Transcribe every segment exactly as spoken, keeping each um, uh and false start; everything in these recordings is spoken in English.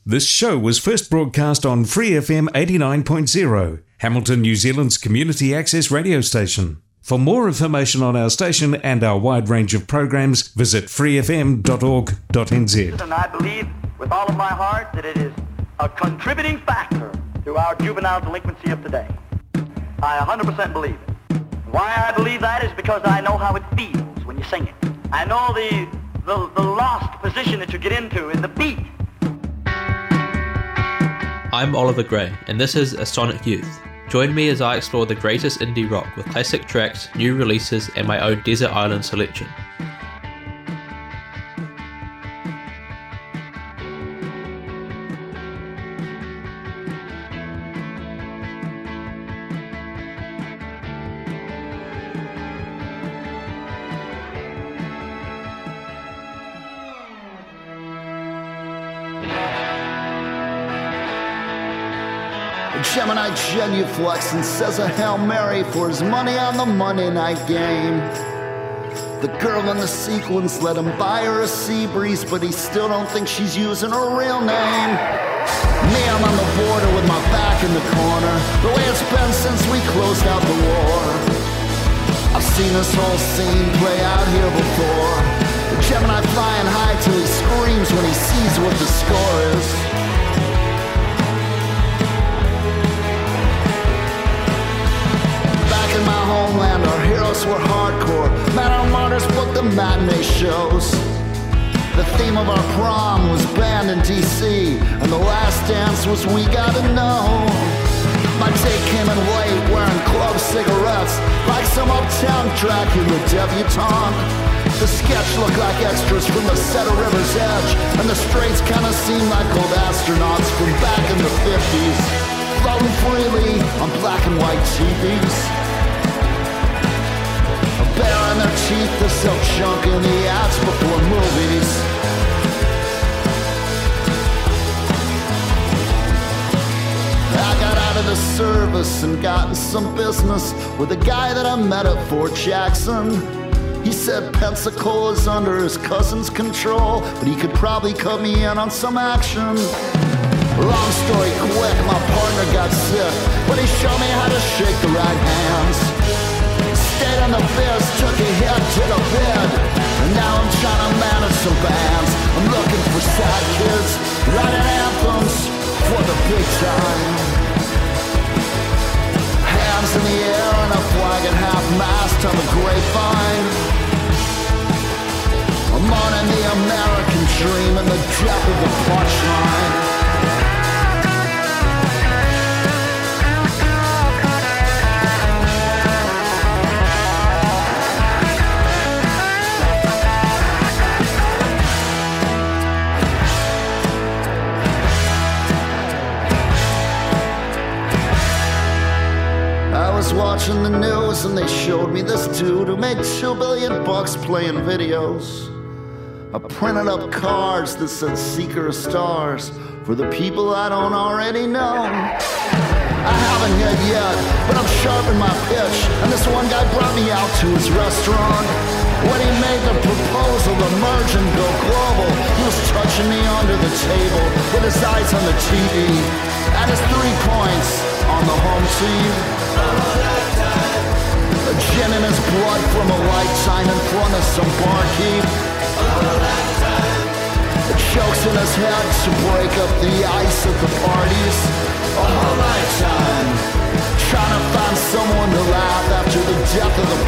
This show was first broadcast on Free F M eighty-nine point zero, Hamilton, New Zealand's community access radio station. For more information on our station and our wide range of programs, visit free f m dot org dot n z. And I believe with all of my heart that it is a contributing factor to our juvenile delinquency of today. I one hundred percent believe it. Why I believe that is because I know how it feels when you sing it. I know the, the, the lost position that you get into in the beat. I'm Oliver Gray, and this is A Sonic Youth. Join me as I explore the greatest indie rock with classic tracks, new releases, and my own desert island selection. Gemini genuflex and says a Hail Mary for his money on the Monday night game. The girl in the sequins let him buy her a sea breeze, but he still don't think she's using her real name. Me, I'm on the border with my back in the corner, the way it's been since we closed out the war. I've seen this whole scene play out here before. The Gemini flying high till he screams when he sees what the score is. In my homeland, our heroes were hardcore. Man, our martyrs booked the matinee shows. The theme of our prom was banned in D C, and the last dance was We Gotta Know. My date came in late, wearing club cigarettes, like some uptown Dracula debutante. The sketch looked like extras from the set of River's Edge, and the straights kinda seemed like old astronauts from back in the fifties, floating freely on black and white T Vs. Baring their teeth to sell junk in the ads before movies. I got out of the service and got in some business with a guy that I met at Fort Jackson. He said Pensacola's under his cousin's control, but he could probably cut me in on some action. Long story quick, my partner got sick, but he showed me how to shake the right hands. Stayed on the biz, took a hit to the bed, and now I'm trying to manage some bands. I'm looking for sad kids, writing anthems for the big time. Hands in the air and a flag at half-mast on the grapevine. I'm on in the American dream in the depth of the punchline. Watching the news and they showed me this dude who made two billion bucks playing videos. I printed up cards that said Seeker of Stars for the people I don't already know. I haven't hit yet, but I'm sharpening my pitch, and this one guy brought me out to his restaurant. When he made the proposal to merge and go global, he was touching me under the table with his eyes on the T V and his three points on the home team. A gin in his blood from a lifetime in front of some barkeep. The jokes in his head to break up the ice at the parties. A whole lifetime trying to find someone to laugh after the death of the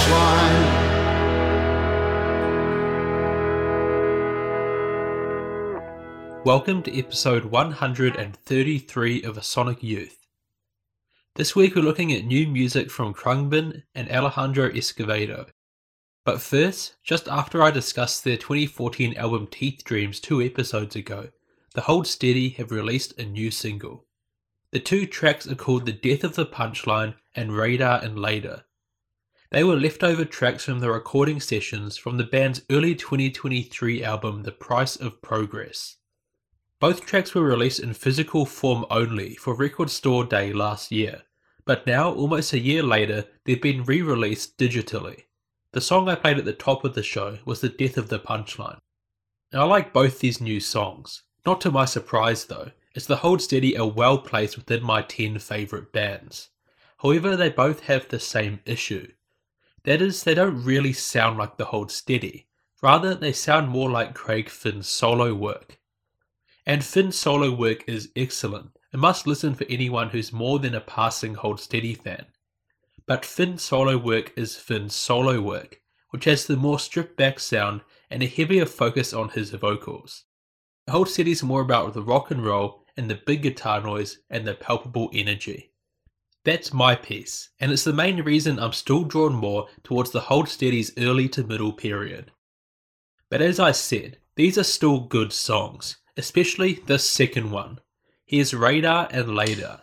punchline. Welcome to episode one hundred thirty-three of A Sonic Youth. This week we're looking at new music from Khruangbin and Alejandro Escovedo. But first, just after I discussed their twenty fourteen album Teeth Dreams two episodes ago, The Hold Steady have released a new single. The two tracks are called The Death of the Punchline and Radar and Later. They were leftover tracks from the recording sessions from the band's early twenty twenty-three album The Price of Progress. Both tracks were released in physical form only for Record Store Day last year, but now, almost a year later, they've been re-released digitally. The song I played at the top of the show was The Death of the Punchline. Now, I like both these new songs. Not to my surprise though, as the Hold Steady are well placed within my ten favourite bands. However, they both have the same issue. That is, they don't really sound like the Hold Steady. Rather, they sound more like Craig Finn's solo work. And Finn's solo work is excellent, a must listen for anyone who's more than a passing Hold Steady fan. But Finn's solo work is Finn's solo work, which has the more stripped back sound and a heavier focus on his vocals. Hold Steady is more about the rock and roll and the big guitar noise and the palpable energy. That's my piece, and it's the main reason I'm still drawn more towards the Hold Steady's early to middle period. But as I said, these are still good songs, especially this second one. Here's Radar and Later.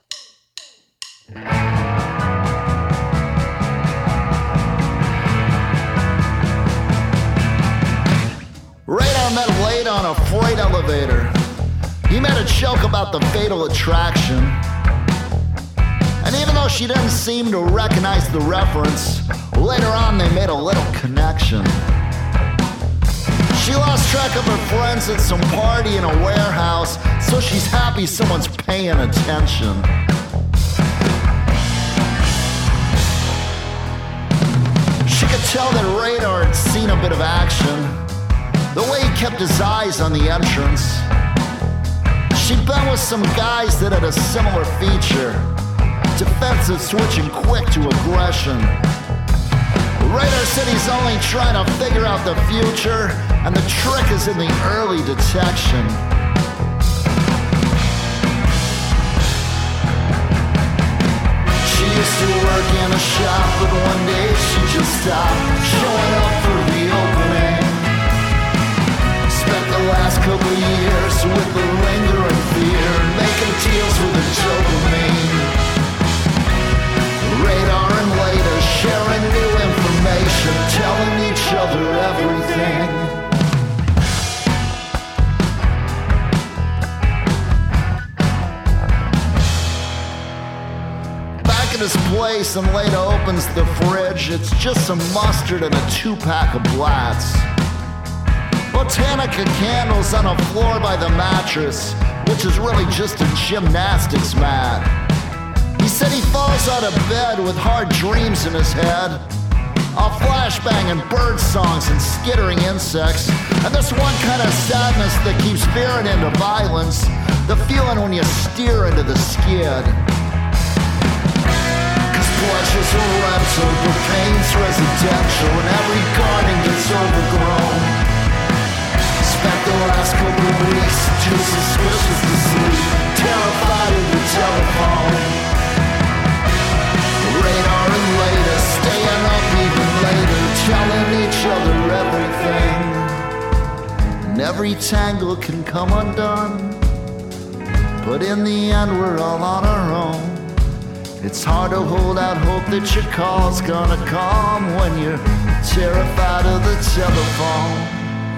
Radar met Wade on a freight elevator. He made a joke about the fatal attraction. And even though she didn't seem to recognize the reference, later on they made a little connection. She lost track of her friends at some party in a warehouse, so she's happy someone's paying attention. She could tell that Radar had seen a bit of action, the way he kept his eyes on the entrance. She'd been with some guys that had a similar feature, defensive switching quick to aggression. Radar said he's only trying to figure out the future, and the trick is in the early detection. She used to work in a shop, but one day she just stopped showing up for the opening. Spent the last couple of years with the lingering fear, making deals with the dopamine. Radar and Later sharing new information, telling each other everything. Back at his place, and Later opens the fridge. It's just some mustard and a two-pack of Blatz. Botanica candles on a floor by the mattress, which is really just a gymnastics mat. He said he falls out of bed with hard dreams in his head, a flashbang and bird songs and skittering insects, and this one kind of sadness that keeps veering into violence, the feeling when you steer into the skid. Cause pleasure's a rental, but pain's residential, and every garden gets overgrown. Spent the last couple of weeks too suspicious to sleep, terrified of the telephone. Radar and Later, staying up even later, telling each other everything. And every tangle can come undone, but in the end we're all on our own. It's hard to hold out hope that your call's gonna come when you're terrified of the telephone.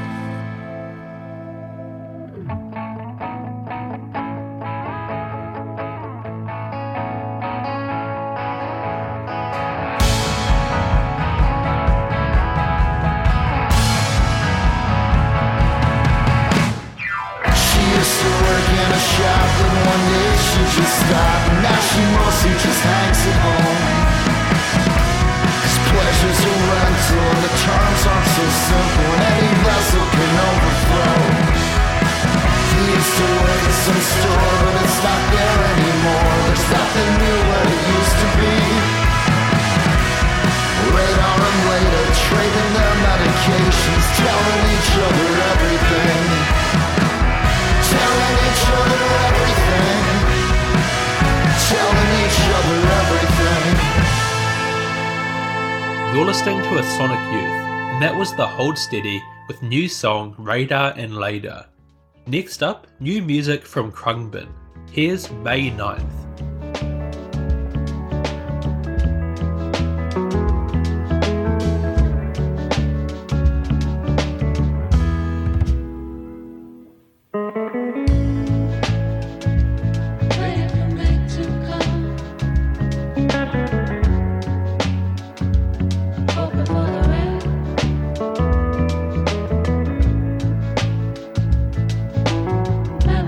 You're listening to A Sonic Youth, and that was the Hold Steady with new song Radar and Later. Next up, new music from Krungbin. Here's May ninth. Memories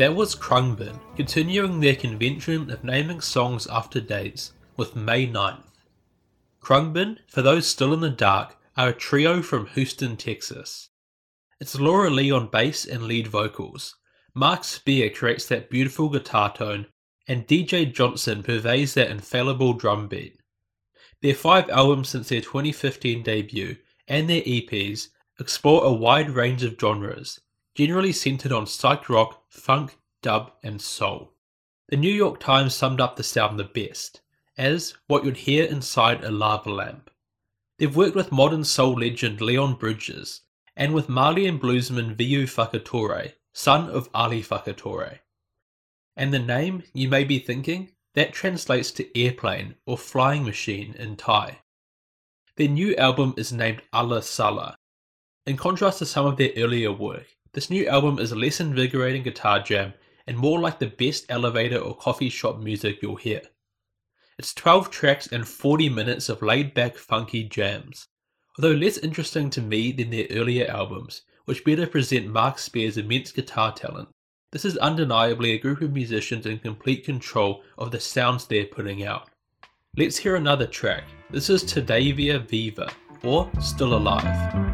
That was Khruangbin, continuing their convention of naming songs after dates with May ninth. Khruangbin, for those still in the dark, are a trio from Houston, Texas. It's Laura Lee on bass and lead vocals, Mark Spear creates that beautiful guitar tone, and D J Johnson purveys that infallible drum beat. Their five albums since their twenty fifteen debut, and their E Ps, explore a wide range of genres, generally centered on psych rock, funk, dub, and soul. The New York Times summed up the sound the best, as what you'd hear inside a lava lamp. They've worked with modern soul legend Leon Bridges, and with Malian bluesman Viu Fakatore, son of Ali Fakatore. And the name, you may be thinking, that translates to airplane or flying machine in Thai. Their new album is named Allah Salah. In contrast to some of their earlier work, this new album is a less invigorating guitar jam and more like the best elevator or coffee shop music you'll hear. It's twelve tracks and forty minutes of laid-back funky jams, although less interesting to me than their earlier albums, which better present Mark Spear's immense guitar talent. This is undeniably a group of musicians in complete control of the sounds they're putting out. Let's hear another track. This is Todavia Viva, or Still Alive.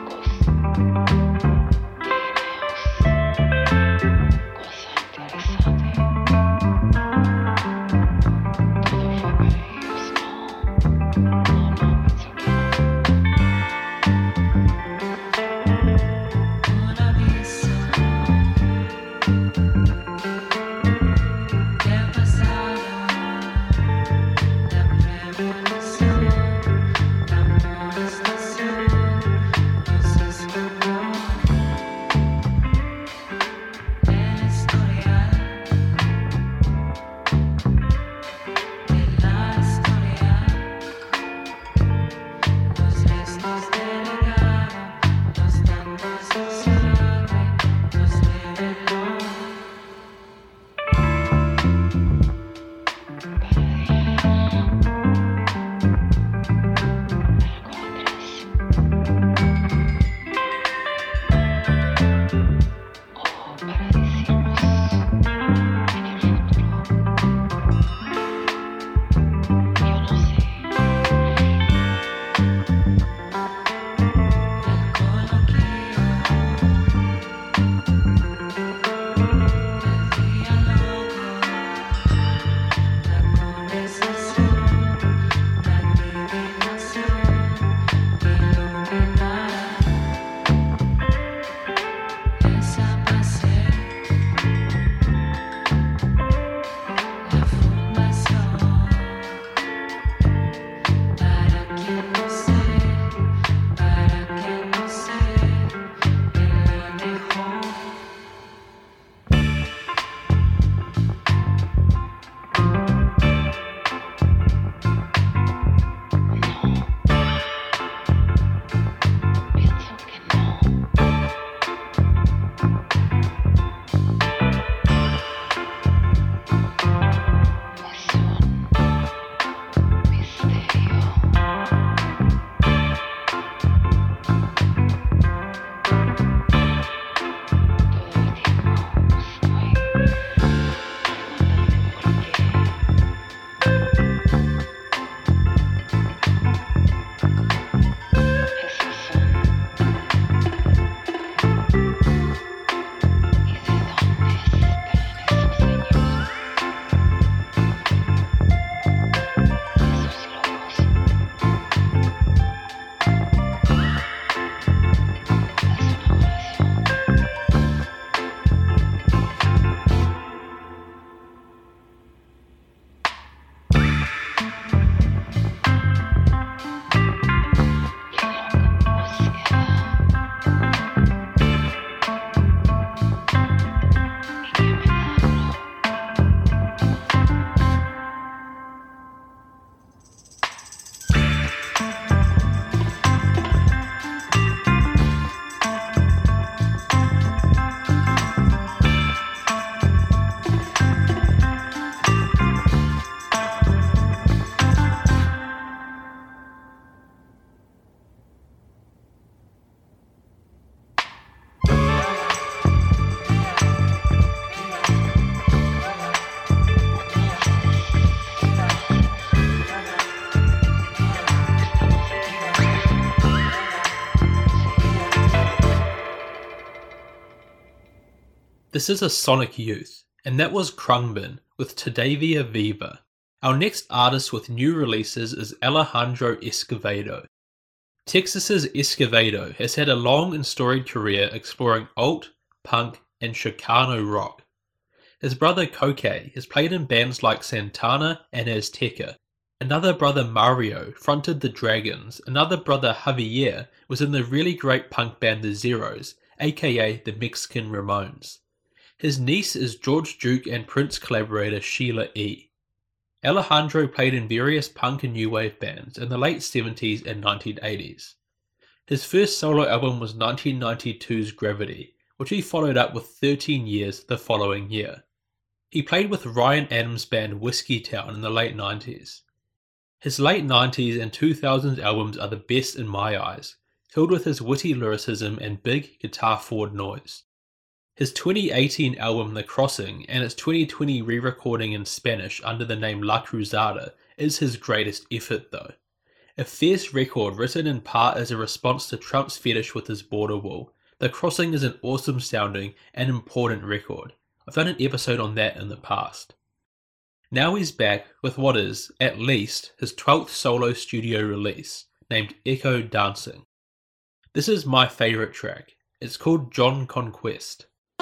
Cosa interesante. This is a Sonic Youth, and that was Khruangbin with Todavia Viva. Our next artist with new releases is Alejandro Escovedo. Texas's Escovedo has had a long and storied career exploring alt, punk, and Chicano rock. His brother Koke has played in bands like Santana and Azteca. Another brother Mario fronted the Dragons. Another brother Javier was in the really great punk band The Zeros, aka the Mexican Ramones. His niece is George Duke and Prince collaborator Sheila E. Alejandro played in various punk and new wave bands in the late seventies and nineteen eighties. His first solo album was nineteen ninety-two's Gravity, which he followed up with thirteen years the following year. He played with Ryan Adams' band Whiskey Town in the late nineties. His late nineties and two thousands albums are the best in my eyes, filled with his witty lyricism and big guitar-forward noise. His twenty eighteen album The Crossing and its twenty twenty re-recording in Spanish under the name La Cruzada is his greatest effort though. A fierce record written in part as a response to Trump's fetish with his border wall, The Crossing is an awesome sounding and important record. I've done an episode on that in the past. Now he's back with what is, at least, his twelfth solo studio release, named Echo Dancing. This is my favourite track. It's called John Conquest.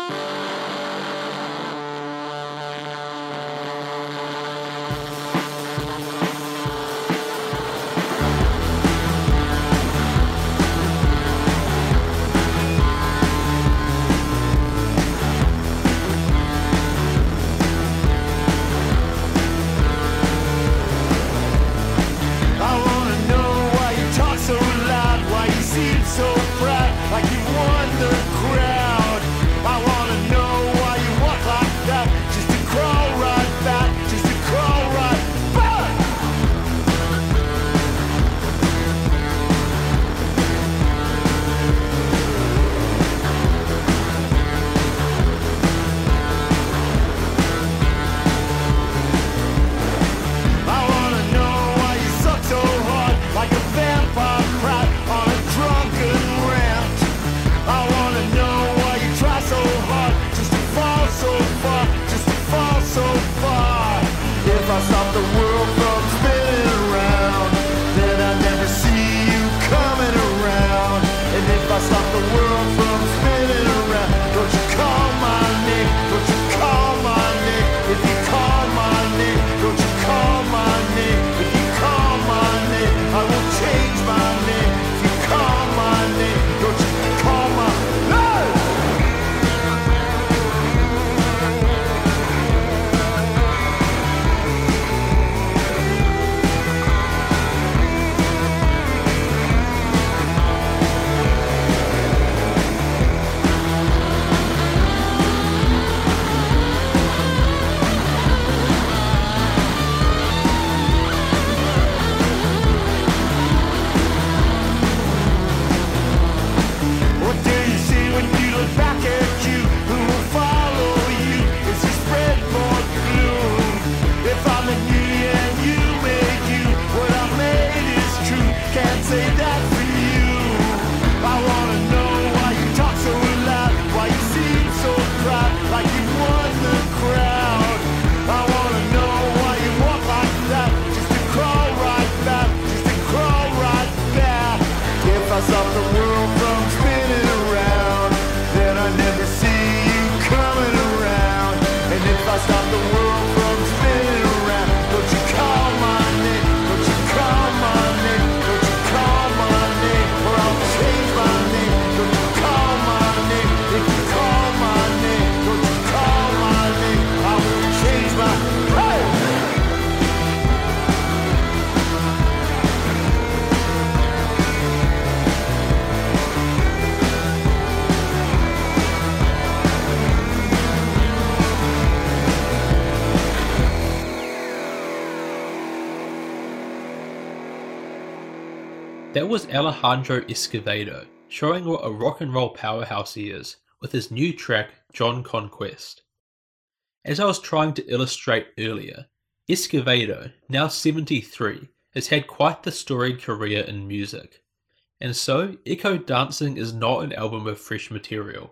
That was Alejandro Escovedo, showing what a rock and roll powerhouse he is, with his new track, John Conquest. As I was trying to illustrate earlier, Escovedo, now seventy-three, has had quite the storied career in music. And so, Echo Dancing is not an album of fresh material,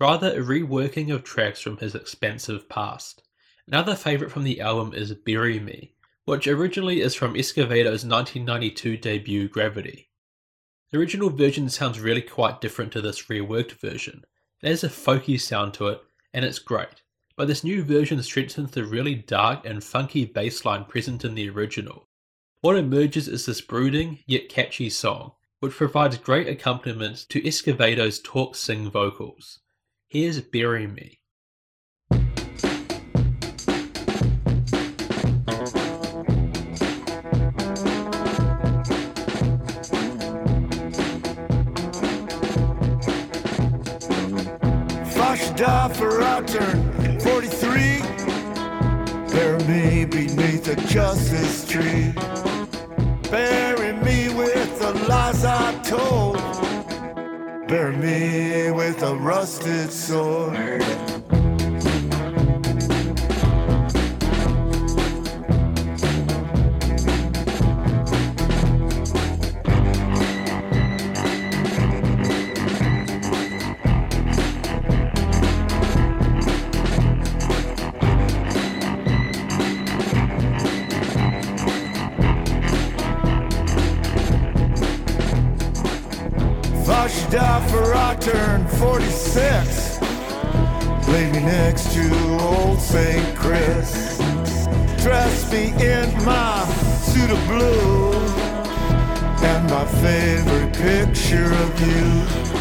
rather a reworking of tracks from his expansive past. Another favourite from the album is Bury Me, which originally is from Escovedo's nineteen ninety-two debut Gravity. The original version sounds really quite different to this reworked version. It has a folky sound to it, and it's great, but this new version strengthens the really dark and funky bass line present in the original. What emerges is this brooding, yet catchy song, which provides great accompaniment to Escovedo's talk-sing vocals. Here's Bury Me. Die for I turn forty-three. Bury me beneath a justice tree. Bury me with the lies I told. Bury me with a rusted sword. Die for I turn forty-six. Lay me next to old Saint Chris. Dress me in my suit of blue and my favorite picture of you.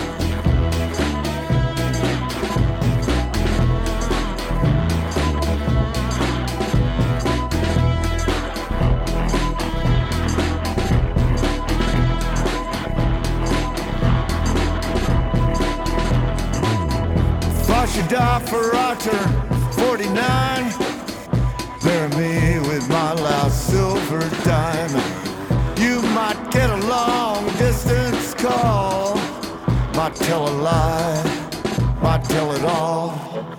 Die for I turn forty-nine. Bury me with my loud silver diamond. You might get a long distance call, might tell a lie, might tell it all.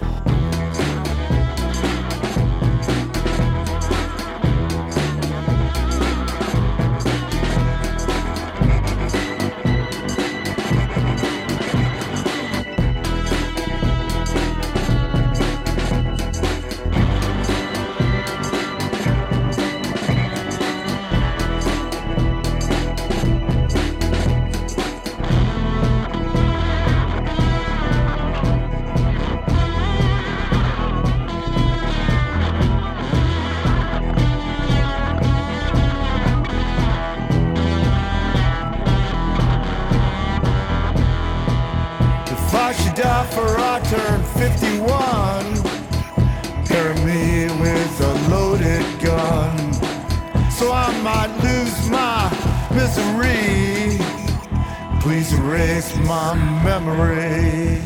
Die for I turn fifty-one. Bury me with a loaded gun, so I might lose my misery. Please erase my memory.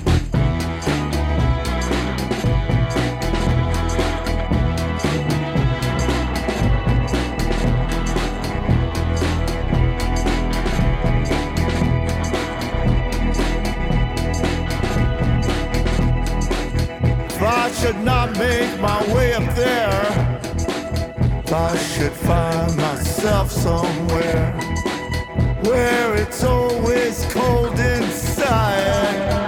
I should not make my way up there. I should find myself somewhere where it's always cold inside.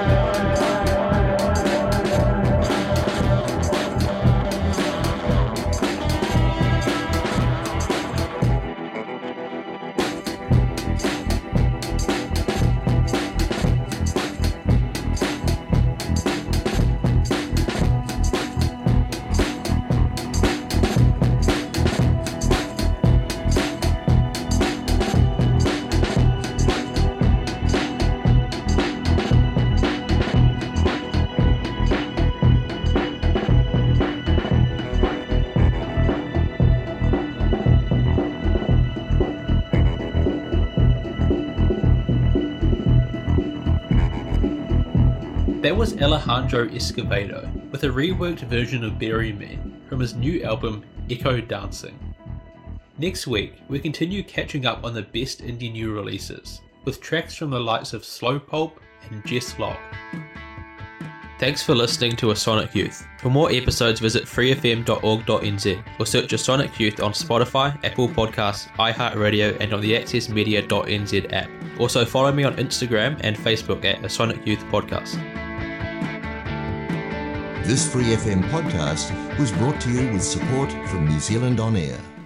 That was Alejandro Escovedo with a reworked version of Bury Me from his new album Echo Dancing. Next week, we continue catching up on the best indie new releases, with tracks from the likes of Slowpulp and Jess Locke. Thanks for listening to A Sonic Youth. For more episodes, visit free f m dot org dot n z or search A Sonic Youth on Spotify, Apple Podcasts, iHeartRadio and on the access media dot n z app. Also follow me on Instagram and Facebook at A Sonic Youth Podcast. This Free F M podcast was brought to you with support from New Zealand On Air.